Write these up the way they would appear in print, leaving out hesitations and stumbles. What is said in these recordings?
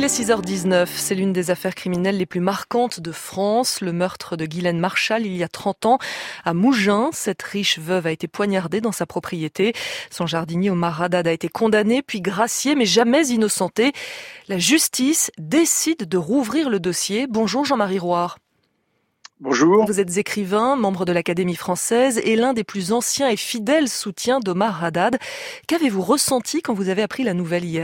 Il est 6h19, c'est l'une des affaires criminelles les plus marquantes de France. Le meurtre de Guylaine Marchal il y a 30 ans à Mougins. Cette riche veuve a été poignardée dans sa propriété. Son jardinier Omar Haddad a été condamné puis gracié mais jamais innocenté. La justice décide de rouvrir le dossier. Bonjour Jean-Marie Rouard. Bonjour. Vous êtes écrivain, membre de l'Académie française et l'un des plus anciens et fidèles soutiens d'Omar Haddad. Qu'avez-vous ressenti quand vous avez appris la nouvelle hier ?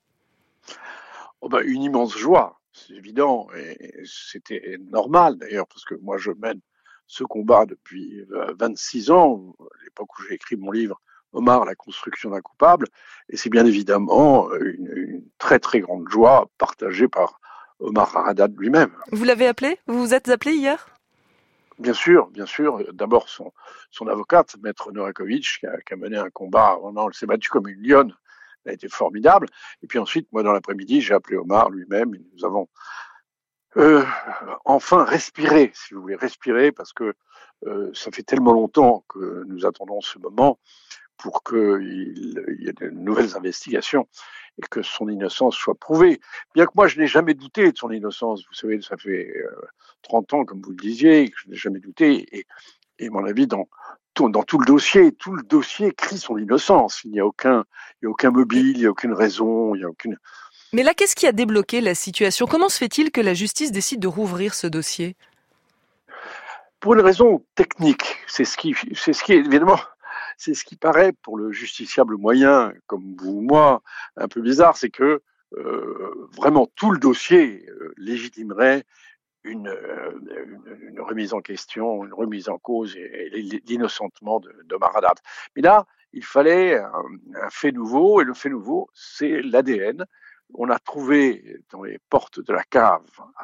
Une immense joie, c'est évident, et c'était normal d'ailleurs, parce que moi je mène ce combat depuis 26 ans, à l'époque où j'ai écrit mon livre Omar, la construction d'un coupable, et c'est bien évidemment une très très grande joie partagée par Omar Haddad lui-même. Vous l'avez appelé ? Vous vous êtes appelé hier ? Bien sûr. D'abord son avocate, Maître Novakovic, qui a mené un combat, vraiment, elle s'est battue comme une lionne. Elle a été formidable. Et puis ensuite, moi, dans l'après-midi, j'ai appelé Omar lui-même et nous avons enfin respiré, si vous voulez, parce que ça fait tellement longtemps que nous attendons ce moment pour qu'il y ait de nouvelles investigations et que son innocence soit prouvée. Bien que moi, je n'ai jamais douté de son innocence. Vous savez, ça fait 30 ans, comme vous le disiez, que je n'ai jamais douté. Et mon avis, dans tout le dossier crie son innocence. Il n'y a aucun mobile, il n'y a aucune raison, il n'y a aucune... Mais là, qu'est-ce qui a débloqué la situation ? Comment se fait-il que la justice décide de rouvrir ce dossier ? Pour une raison technique. C'est ce qui évidemment, c'est ce qui paraît pour le justiciable moyen, comme vous ou moi, un peu bizarre, c'est que vraiment tout le dossier légitimerait une remise en question, une remise en cause et l'innocentement d'Omar Haddad. Mais là, il fallait un fait nouveau, et le fait nouveau, c'est l'ADN. On a trouvé dans les portes de la cave,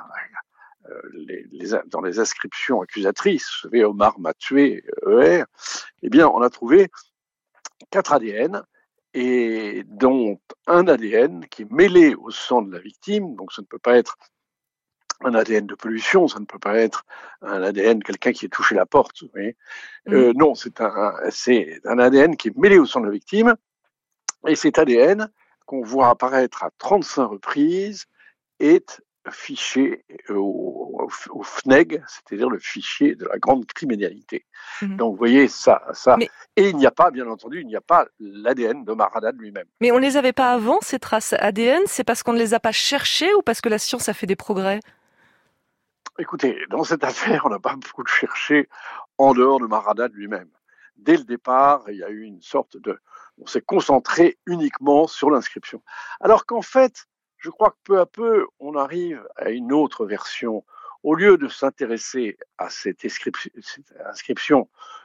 dans les inscriptions accusatrices, vous savez, Omar m'a tué, ER, eh bien, on a trouvé 4 ADN, et dont un ADN qui est mêlé au sang de la victime, donc ça ne peut pas être un ADN de pollution, ça ne peut pas être un ADN quelqu'un qui a touché la porte. Vous voyez. Non, c'est un ADN qui est mêlé au sang de la victime, et cet ADN qu'on voit apparaître à 35 reprises est fiché au FNEG, c'est-à-dire le fichier de la grande criminalité. Donc vous voyez ça. Mais... Et il n'y a pas, bien entendu, l'ADN d'Omar Haddad lui-même. Mais on ne les avait pas avant, ces traces ADN ? C'est parce qu'on ne les a pas cherchées ou parce que la science a fait des progrès ? Écoutez, dans cette affaire, on n'a pas beaucoup cherché en dehors de Omar Haddad lui-même. Dès le départ, il y a eu une sorte de... On s'est concentré uniquement sur l'inscription. Alors qu'en fait, je crois que peu à peu, on arrive à une autre version. Au lieu de s'intéresser à cette inscription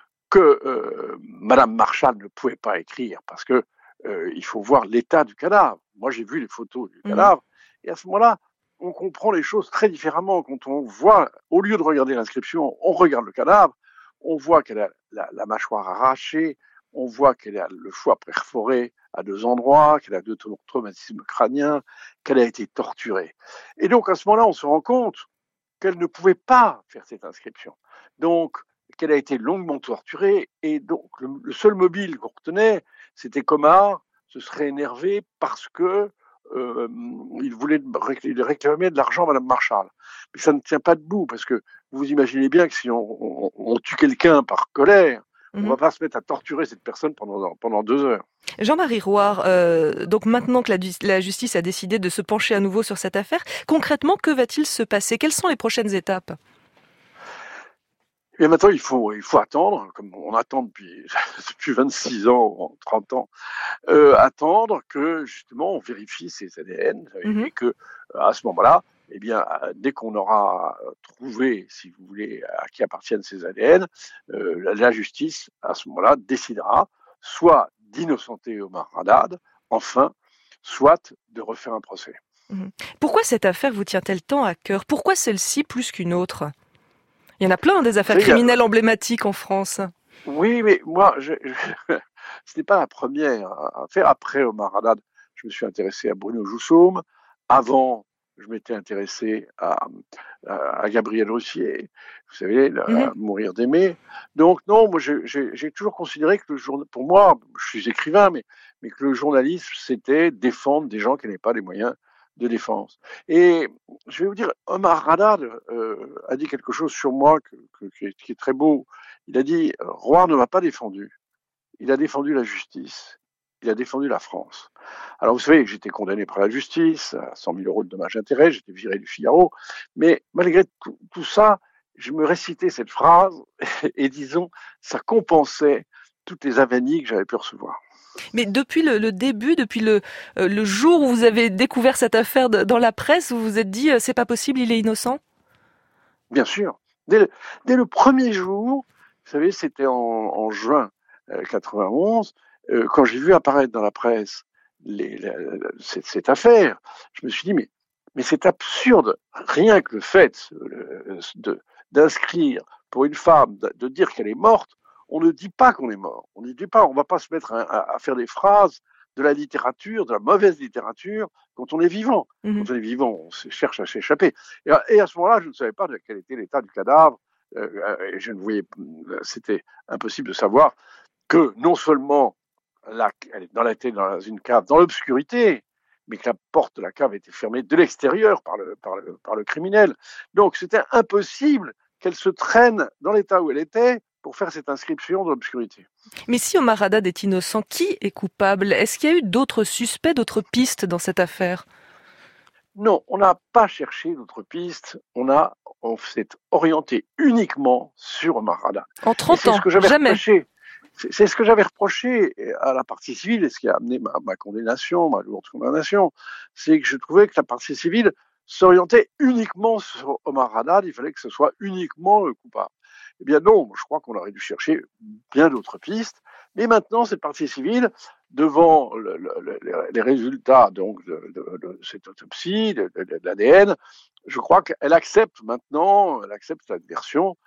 que Madame Marchal ne pouvait pas écrire, parce que il faut voir l'état du cadavre. Moi, j'ai vu les photos du cadavre, et à ce moment-là, on comprend les choses très différemment. Quand on voit, au lieu de regarder l'inscription, on regarde le cadavre, on voit qu'elle a la mâchoire arrachée, on voit qu'elle a le foie perforé à 2 endroits, qu'elle a 2 traumatismes crâniens, qu'elle a été torturée. Et donc, à ce moment-là, on se rend compte qu'elle ne pouvait pas faire cette inscription. Donc, qu'elle a été longuement torturée, et donc, le seul mobile qu'on retenait, c'était qu'Omar se serait énervé parce que il voulait réclamer de l'argent à Madame Marchal. Mais ça ne tient pas debout, parce que vous imaginez bien que si on tue quelqu'un par colère, on ne va pas se mettre à torturer cette personne pendant 2 heures. Jean-Marie Rouard, donc maintenant que la justice a décidé de se pencher à nouveau sur cette affaire, concrètement, que va-t-il se passer ? Quelles sont les prochaines étapes ? Et maintenant, il faut attendre, comme on attend depuis 26 ans, 30 ans, attendre que, justement, on vérifie ces ADN, et que, à ce moment-là, eh bien, dès qu'on aura trouvé, si vous voulez, à qui appartiennent ces ADN, la justice, à ce moment-là, décidera soit d'innocenter Omar Haddad, enfin, soit de refaire un procès. Pourquoi cette affaire vous tient-elle tant à cœur ? Pourquoi celle-ci plus qu'une autre ? Il y en a plein des affaires criminelles emblématiques en France. Oui, mais moi, ce n'est pas la première affaire. Après Omar Haddad, je me suis intéressé à Bruno Joussaum. Avant, je m'étais intéressé à Gabriel Russier, vous savez, à Mourir d'aimer. Donc non, moi j'ai toujours considéré que pour moi, je suis écrivain, mais que le journalisme, c'était défendre des gens qui n'avaient pas les moyens de défense. Et je vais vous dire, Omar Haddad a dit quelque chose sur moi qui est très beau. Il a dit, Roy ne m'a pas défendu. Il a défendu la justice. Il a défendu la France. Alors vous savez que j'étais condamné par la justice à 100 000 euros de dommages et intérêts, j'étais viré du Figaro, mais malgré tout ça, je me récitais cette phrase et disons, ça compensait toutes les avanies que j'avais pu recevoir. Mais depuis le début, depuis le jour où vous avez découvert cette affaire dans la presse, vous vous êtes dit c'est pas possible, il est innocent? Bien sûr. Dès le premier jour, vous savez, c'était en juin 91, quand j'ai vu apparaître dans la presse cette affaire, je me suis dit, mais c'est absurde. Rien que le fait d'inscrire pour une femme, de dire qu'elle est morte, on ne dit pas qu'on est mort. On ne dit pas, on ne va pas se mettre à faire des phrases de la littérature, de la mauvaise littérature, quand on est vivant. Mmh. Quand on est vivant, on cherche à s'échapper. Et à ce moment-là, je ne savais pas de quel était l'état du cadavre. Et je ne voyais, c'était impossible de savoir que non seulement elle était dans une cave, dans l'obscurité, mais que la porte de la cave était fermée de l'extérieur par le criminel. Donc c'était impossible qu'elle se traîne dans l'état où elle était pour faire cette inscription dans l'obscurité. Mais si Omar Haddad est innocent, qui est coupable? Est-ce qu'il y a eu d'autres suspects, d'autres pistes dans cette affaire? Non, on n'a pas cherché d'autres pistes. On s'est orienté uniquement sur Omar Haddad. En 30 ans, jamais. C'est ce que j'avais reproché à la partie civile, et ce qui a amené ma condamnation, ma lourde condamnation, c'est que je trouvais que la partie civile s'orientait uniquement sur Omar Haddad, il fallait que ce soit uniquement le coupable. Eh bien non, je crois qu'on aurait dû chercher bien d'autres pistes, mais maintenant cette partie civile, devant les résultats donc de cette autopsie, de l'ADN, je crois qu'elle accepte maintenant, elle accepte cette version,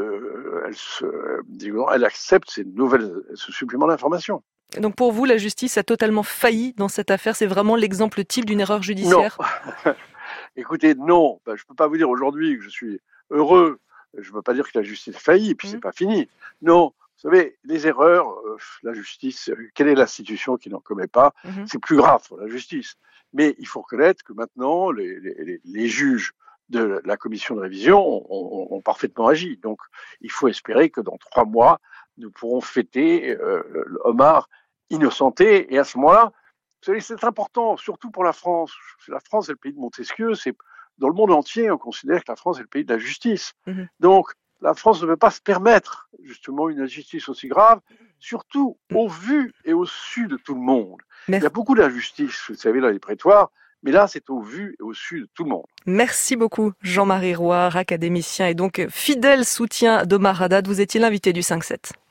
elle accepte ce supplément d'information. Donc pour vous, la justice a totalement failli dans cette affaire. C'est vraiment l'exemple type d'une erreur judiciaire? Non. Écoutez, non. Je ne peux pas vous dire aujourd'hui que je suis heureux. Je ne veux pas dire que la justice a failli, et puis c'est pas fini. Non. Vous savez, les erreurs, la justice, quelle est l'institution qui n'en commet pas? C'est plus grave pour la justice. Mais il faut reconnaître que maintenant, les juges de la commission de révision ont parfaitement agi. Donc, il faut espérer que dans 3 mois, nous pourrons fêter Omar innocenté. Et à ce moment-là, vous savez, c'est important, surtout pour la France. La France est le pays de Montesquieu. Dans le monde entier, on considère que la France est le pays de la justice. Donc, la France ne peut pas se permettre justement une injustice aussi grave, surtout au vu et au su de tout le monde. Il y a beaucoup d'injustice, vous savez, dans les prétoires, mais là, c'est au vu et au su de tout le monde. Merci beaucoup, Jean-Marie Roire, académicien et donc fidèle soutien d'Omar Haddad. Vous étiez l'invité du 5-7.